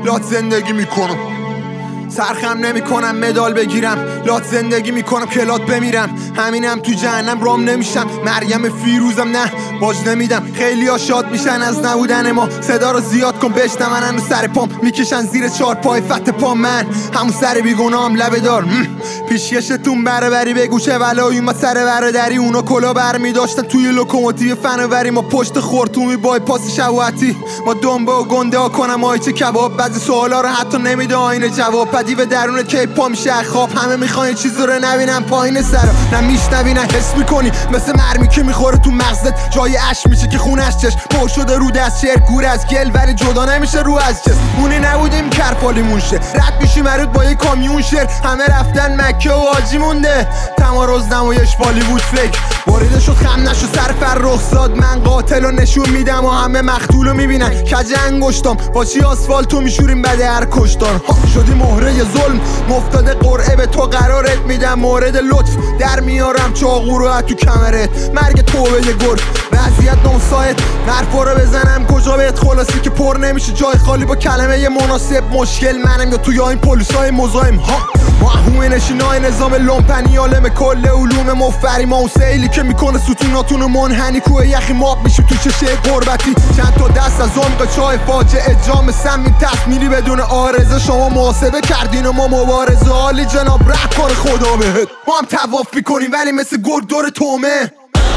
لات زندگی میکنم، سرخم نمیکنم مدال بگیرم، لات زندگی میکنم کلات بمیرم. همینم تو جهنم رام نمیشم، مریم فیروزم نه باج نمیدم. خیلی ها شاد میشن از نبودن ما، صدا رو زیاد کن بشنون رو سر پام میکشن زیر چار پای فت پا. من همون سر بیگناهم لبه دار پیشکشتون بری بگو چه ولایی ما سر برادری. اونا کلا برمی داشتن توی لوکوموتیو فناوری، ما پشت خورتومی بای پاس شواتی. ما دنبه و گنده ها کنم آیچه کباب، بعضی سوالا رو حتی نمیده آینه جواب. پدیو درون کی پا میشه خواب، همه میخوان چیزی رو نبینن پایین سرا، نه میشنوی نه حس میکنی. مثل مرمی که میخوره تو مغزت جای اش میشه که خونش چش پر شده رو دست شعر گور از گل، ولی جدا نمیشه رو از چس. اونی نبودیم کرپالیمون شه رد میشی مرود با یه کامیون شعر. همه رفتن مکه و حاجی مونده، تمارز نمایش بالیوود فکر واریده شد خم نشو سر فرخ زاد. من قاتل رو نشون میدم و همه مقتول رو میبینن کج انگشتام، با چی آسفالتو میشوریم بده هر کشتار. شدی مهره ظلم مفتاده قرعه به تو قرارت میدم، مورد لطف در میارم چاقو رو تو کمرت. مرگ توبه یه گرد وضعیت نوسایت، مرفا رو بزنم کجا بهت خلاصی که پر نمیشه جای خالی با کلمه یه مناسب. مشکل منم یا تو یا این پلیسای مزاحم ها، ما همه نشینای نظام لومپنی عالم کل علوم مفری. ما اون سیلی که میکنه ستوناتونو منحنی، کوه یخی ماب میشه تو چشه قربتی. چند تا دست از عمق چای فاجعه جام سمین تصمیری بدون آرزه. شما محاسبه کردین و ما مبارزه، حالی جناب رد کار خدا بهت. ما هم توافی کنیم ولی مثل گرگ دور تومه،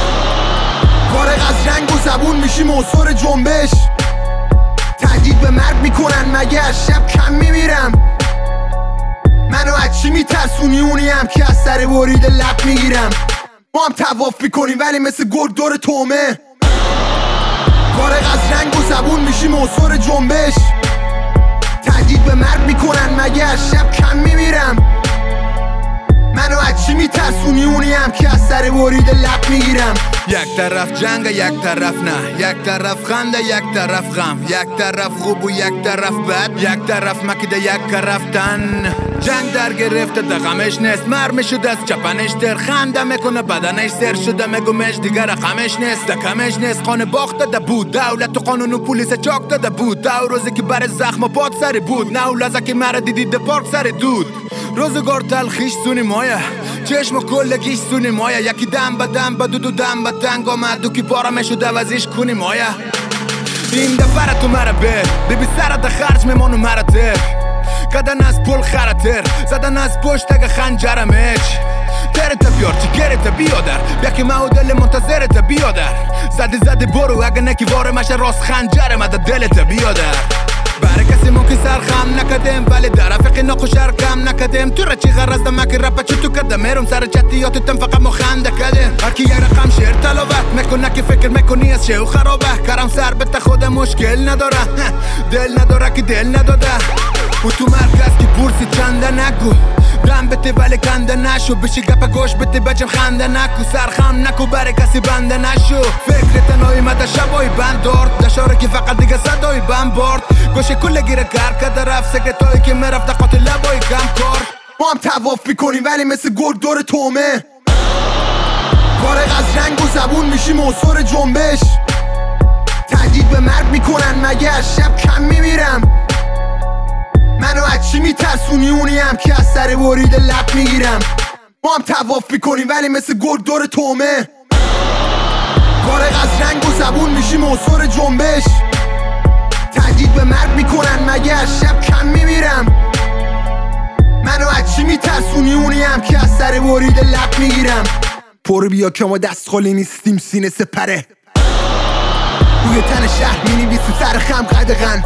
فارغ از رنگ و زبون میشیم عنصر جنبش. تهدید به مرگ میکنن مگه از شب کم میمیرم؟ منو از چی میترسونی؟ اونیم که از سر برید لب میگیرم. ما هم توافی کنیم ولی مثل گرگ دور تومه، فارغ از رنگ و زبون میشیم عنصر جنبش. تهدید به مرگ میکنن مگه از شب کم میمیرم؟ منو از چی میترسونی؟ اونیم که از سر برید لب میگیرم. یک طرف جنگ یک طرف نه، یک طرف خنده یک طرف غم، یک طرف خوب و یک طرف بد، یک طرف مکیده یک رفتن. جنگ در گرفته ده غمش نیست، مرمی شده از چپنش در خنده میکنه بدنش سر شده میگومش دیگر رقمش نیست. ده کمش نیست خانه باخته ده بود، دولت و قانون و پولیس چاک داده بود. دو روزی که بر زخم باد سری بود، نو لحظه که مرا دیدی ده پارک سری دود. روزگار تلخیش سونی مایه، چشم و کلگیش سونی مایه. یکی دم به دم به دو دم به تنگ آمد و که بارمه شده وزیش کنی مایه. این دفعه تو مرا ببی سر ده خرج میمانو مرا تر، کدن از پل خرطر زدن از پشت اگه خنجرمش. ترت بیار چی گرت بیادر، بیا که ما و دل منتظرت بیادر. زدی برو اگه نکی وارمش راست خنجرم ده دلت بیادر. برای کسی ممکن سرخم نکدم ولی در رفق نخوشر کم نکدم. تو را چی غرز دم که رپا چی تو کدم میرم سر چطیاتتم فقط مخنده کدم. هرکی یک رقم شعر تلاوت میکنه که فکر میکنی از شیو خرابه. کرم سر بته خود مشکل نداره، دل نداره که دل نداده. و تو مرکز که پرسی چنده نگو، دم بته ولی کنده نشو. بشی گپ گوش بته بچم خنده نکو، سرخم نکو برای کسی بنده نشو. فکر تنهایی مده شبای بند دارد، دشاره که فقط دیگه صدای بند برد. گوشه کل گیره کار کده رفت سکتایی که میرفت قاتل لبای کم کار. ما هم توافی کنیم ولی مثل گرگ دور تومه، فارغ از رنگ و زبون میشیم عنصر جنبش. تهدید به مرگ میکنن مگه از شب کم میمیرم؟ منو از چی میترسونی؟ اونیم که از سر برید لب میگیرم. ما هم توافی کنیم ولی مثل گرگ دور تومه، فارغ از رنگ و زبون میشیم عنصر جنبش. تهدید به مرگ میکنن مگه از شب کم میمیرم؟ منو از چی میترسونی؟ اونیم که از سر برید لب میگیرم. پر بیا که ما دست خالی نیستیم سینه سپره، روی تن شهر مینویسیم سر خم قدغن.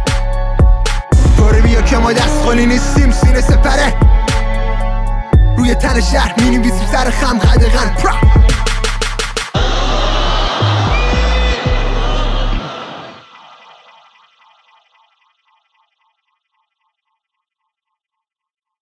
پر بیا که ما دست خالی نیستیم سینه سپره، روی تن شهر مینویسیم سر خم قدغن.